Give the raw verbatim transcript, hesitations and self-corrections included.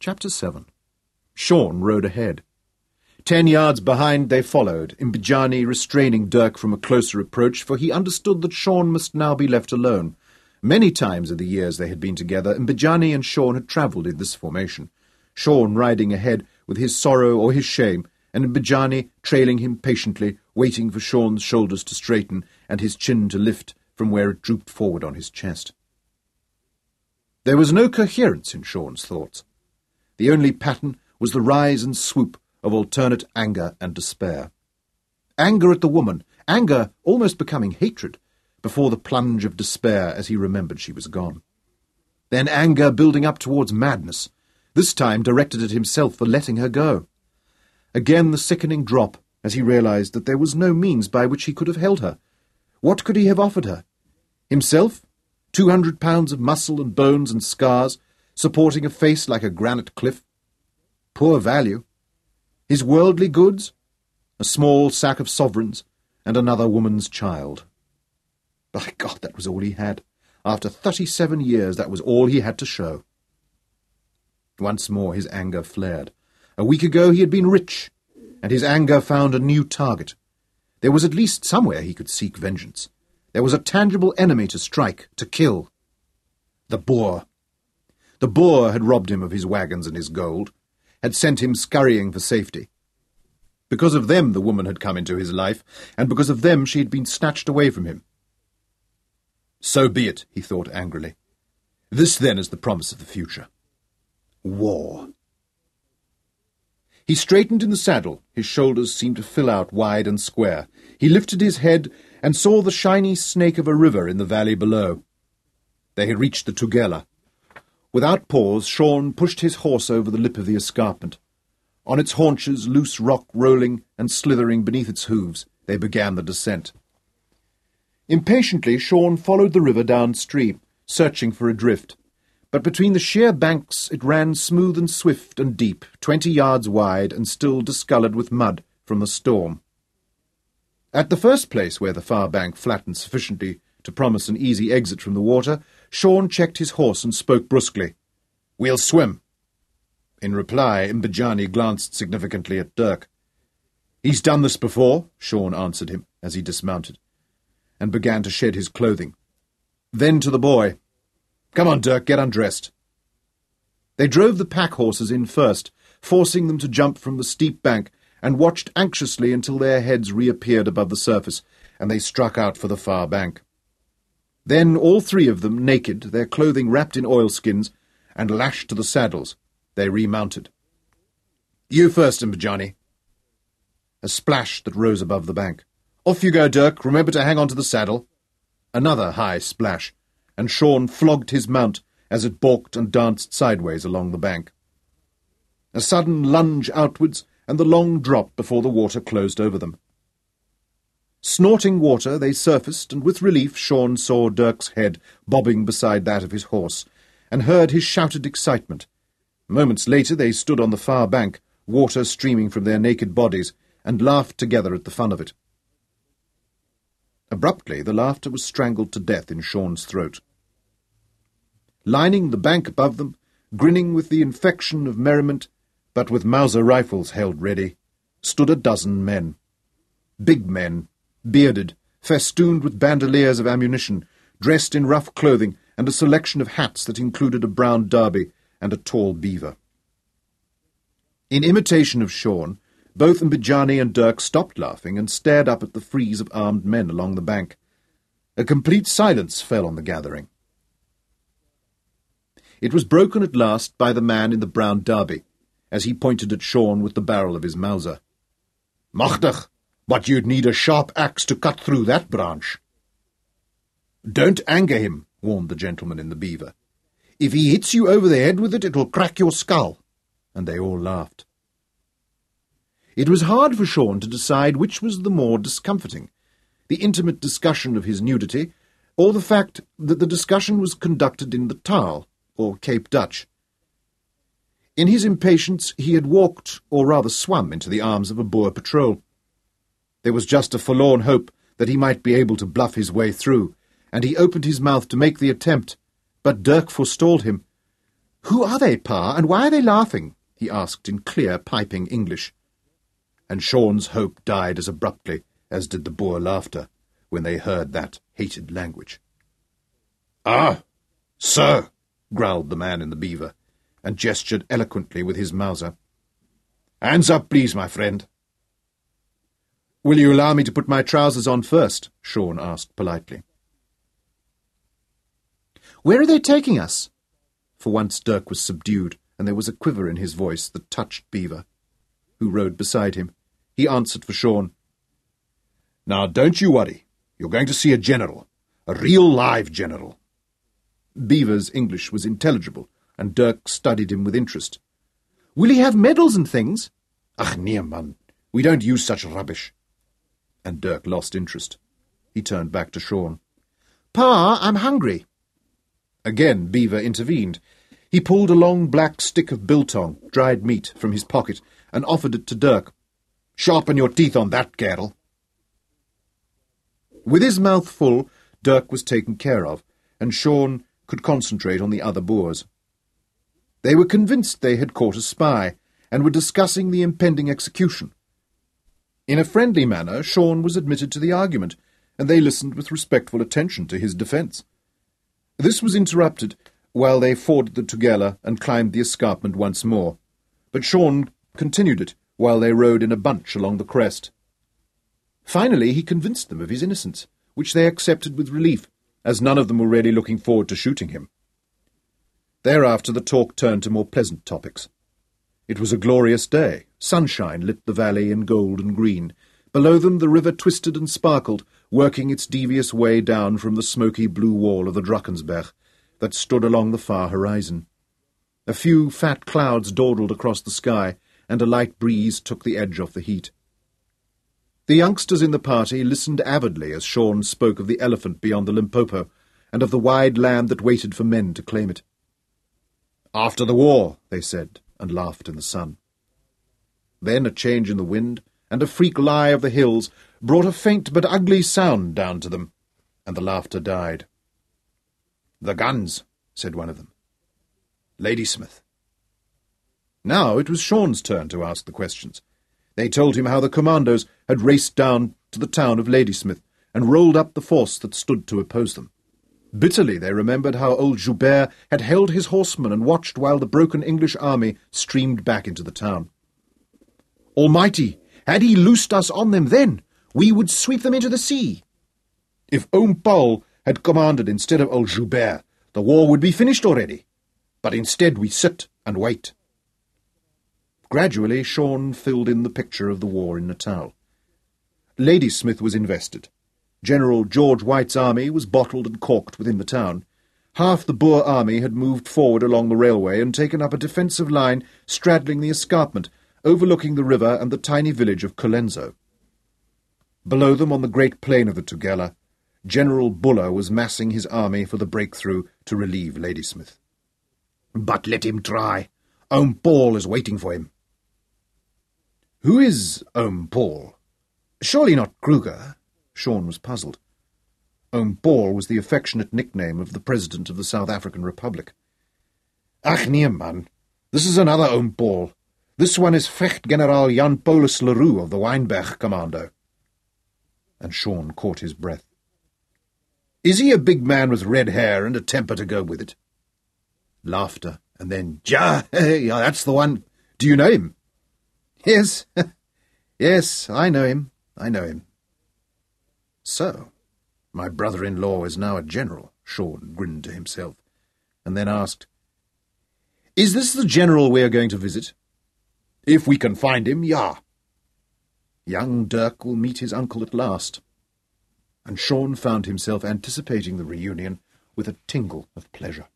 Chapter seven. Sean rode ahead. Ten yards behind they followed, Imbijani restraining Dirk from a closer approach, for he understood that Sean must now be left alone. Many times in the years they had been together, Imbijani and Sean had travelled in this formation, Sean riding ahead with his sorrow or his shame, and Imbijani trailing him patiently, waiting for Sean's shoulders to straighten and his chin to lift from where it drooped forward on his chest. There was no coherence in Sean's thoughts. The only pattern was the rise and swoop of alternate anger and despair. Anger at the woman, anger almost becoming hatred, before the plunge of despair as he remembered she was gone. Then anger building up towards madness, this time directed at himself for letting her go. Again the sickening drop as he realized that there was no means by which he could have held her. What could he have offered her? Himself? Two hundred pounds of muscle and bones and scars, supporting a face like a granite cliff? Poor value. His worldly goods? A small sack of sovereigns and another woman's child. By God, that was all he had. After thirty-seven years, that was all he had to show. Once more his anger flared. A week ago he had been rich, and his anger found a new target. There was at least somewhere he could seek vengeance. There was a tangible enemy to strike, to kill. The Boer. The Boer had robbed him of his wagons and his gold, had sent him scurrying for safety. Because of them the woman had come into his life, and because of them she had been snatched away from him. So be it, he thought angrily. This, then, is the promise of the future. War. He straightened in the saddle. His shoulders seemed to fill out wide and square. He lifted his head and saw the shiny snake of a river in the valley below. They had reached the Tugela. Without pause, Sean pushed his horse over the lip of the escarpment. On its haunches, loose rock rolling and slithering beneath its hooves, they began the descent. Impatiently, Sean followed the river downstream, searching for a drift. But between the sheer banks it ran smooth and swift and deep, twenty yards wide and still discoloured with mud from the storm. At the first place where the far bank flattened sufficiently to promise an easy exit from the water, Sean checked his horse and spoke brusquely. "We'll swim." In reply, Imbijani glanced significantly at Dirk. "He's done this before," Sean answered him as he dismounted, and began to shed his clothing. Then to the boy, "Come on, Dirk, get undressed." They drove the pack horses in first, forcing them to jump from the steep bank, and watched anxiously until their heads reappeared above the surface, and they struck out for the far bank. Then all three of them, naked, their clothing wrapped in oilskins, and lashed to the saddles, they remounted. "You first, Imbijani." A splash that rose above the bank. "Off you go, Dirk. Remember to hang on to the saddle." Another high splash, and Sean flogged his mount as it balked and danced sideways along the bank. A sudden lunge outwards, and the long drop before the water closed over them. Snorting water, they surfaced, and with relief Sean saw Dirk's head bobbing beside that of his horse, and heard his shouted excitement. Moments later they stood on the far bank, water streaming from their naked bodies, and laughed together at the fun of it. Abruptly the laughter was strangled to death in Sean's throat. Lining the bank above them, grinning with the infection of merriment, but with Mauser rifles held ready, stood a dozen men. Big men, bearded, festooned with bandoliers of ammunition, dressed in rough clothing and a selection of hats that included a brown derby and a tall beaver. In imitation of Sean, both Imbijani and Dirk stopped laughing and stared up at the frieze of armed men along the bank. A complete silence fell on the gathering. It was broken at last by the man in the brown derby, as he pointed at Sean with the barrel of his Mauser. "Machtig, but you'd need a sharp axe to cut through that branch." "Don't anger him," warned the gentleman in the beaver. "If he hits you over the head with it, it'll crack your skull." And they all laughed. It was hard for Sean to decide which was the more discomforting, the intimate discussion of his nudity, or the fact that the discussion was conducted in the Taal, or Cape Dutch. In his impatience he had walked, or rather swum, into the arms of a Boer patrol. There was just a forlorn hope that he might be able to bluff his way through, and he opened his mouth to make the attempt, but Dirk forestalled him. "Who are they, Pa, and why are they laughing?" he asked in clear, piping English. And Sean's hope died as abruptly as did the Boer laughter when they heard that hated language. "Ah, sir," growled the man in the beaver, and gestured eloquently with his Mauser. "Hands up, please, my friend." "Will you allow me to put my trousers on first?" Sean asked politely. "Where are they taking us?" For once Dirk was subdued, and there was a quiver in his voice that touched Beaver, who rode beside him. He answered for Sean. "Now, don't you worry. You're going to see a general, a real live general." Beaver's English was intelligible, and Dirk studied him with interest. "Will he have medals and things?" "Ach, nee, man. We don't use such rubbish." And Dirk lost interest. He turned back to Sean. "Pa, I'm hungry." Again Beaver intervened. He pulled a long black stick of biltong, dried meat, from his pocket and offered it to Dirk. "Sharpen your teeth on that, Kerel." With his mouth full, Dirk was taken care of, and Sean could concentrate on the other Boers. They were convinced they had caught a spy, and were discussing the impending execution. In a friendly manner, Sean was admitted to the argument, and they listened with respectful attention to his defence. This was interrupted while they forded the Tugela and climbed the escarpment once more, but Sean continued it while they rode in a bunch along the crest. Finally he convinced them of his innocence, which they accepted with relief, as none of them were really looking forward to shooting him. Thereafter the talk turned to more pleasant topics. It was a glorious day. Sunshine lit the valley in gold and green. Below them the river twisted and sparkled, working its devious way down from the smoky blue wall of the Drakensberg that stood along the far horizon. A few fat clouds dawdled across the sky, and a light breeze took the edge off the heat. The youngsters in the party listened avidly as Sean spoke of the elephant beyond the Limpopo, and of the wide land that waited for men to claim it. "After the war," they said, and laughed in the sun. Then a change in the wind, and a freak lie of the hills, brought a faint but ugly sound down to them, and the laughter died. "The guns," said one of them. "Ladysmith." Now it was Sean's turn to ask the questions. They told him how the commandos had raced down to the town of Ladysmith and rolled up the force that stood to oppose them. Bitterly they remembered how old Joubert had held his horsemen and watched while the broken English army streamed back into the town. "Almighty, had he loosed us on them then, we would sweep them into the sea. If Oom Paul had commanded instead of old Joubert, the war would be finished already. But instead we sit and wait." Gradually Sean filled in the picture of the war in Natal. Ladysmith was invested. General George White's army was bottled and corked within the town. Half the Boer army had moved forward along the railway and taken up a defensive line straddling the escarpment, overlooking the river and the tiny village of Colenso. Below them, on the great plain of the Tugela, General Buller was massing his army for the breakthrough to relieve Ladysmith. "But let him try. Oom Paul is waiting for him." "Who is Oom Paul? Surely not Kruger?" Sean was puzzled. Oom Paul was the affectionate nickname of the President of the South African Republic. "Ach nee, man. This is another Oom Paul. This one is Vecht-General Jan Paulus Leroux of the Wynberg Commando." And Sean caught his breath. "Is he a big man with red hair and a temper to go with it?" Laughter, and then, "Ja, yeah, that's the one. Do you know him?" "Yes, yes, I know him, I know him." "So, my brother-in-law is now a general," Sean grinned to himself, and then asked, "Is this the general we are going to visit?" "If we can find him, ja." Young Dirk will meet his uncle at last. And Sean found himself anticipating the reunion with a tingle of pleasure.